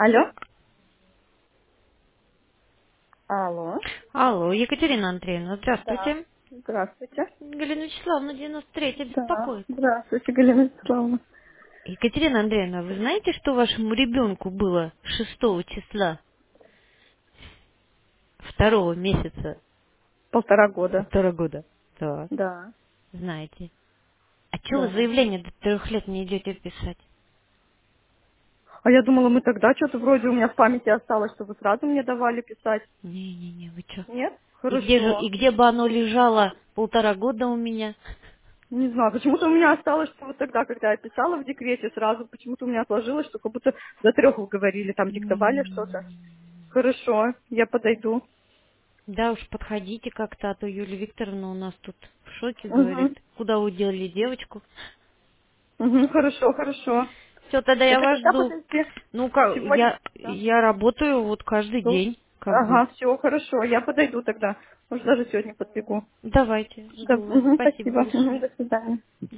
Алло? Алло? Алло, Екатерина Андреевна, Да. здравствуйте. Здравствуйте. Галина Вячеславовна, 93 Да. беспокоит. Здравствуйте, Галина Петровна. Екатерина Андреевна, вы знаете, что вашему ребенку было 6 числа 2 месяца Полтора года. этого года? Да, Да. знаете. А чего вы Да. заявление до 3 лет не идете писать? А я думала, мы тогда что-то вроде у меня в памяти осталось, что вы сразу мне давали писать. Не-не-не, вы чё? Нет? И Хорошо. где бы оно лежало 1,5 года у меня? Не знаю, почему-то у меня осталось, что вот тогда, когда я писала в декрете, сразу почему-то у меня сложилось, что как будто до 3 вы говорили, там диктовали что-то. Не-не-не. Хорошо, я подойду. Да уж, подходите как-то, а то Юлия Викторовна у нас тут в шоке говорит. Угу. Куда уделали девочку? Угу, хорошо, хорошо. Все, тогда я Это вас когда жду. подойти? Ну-ка, Сегодня? Да. я работаю вот каждый Ну, день, как бы. ага, все, хорошо, я подойду тогда. Может, даже сегодня подбегу. Давайте, Да, жду вас. Спасибо спасибо. большое. До свидания.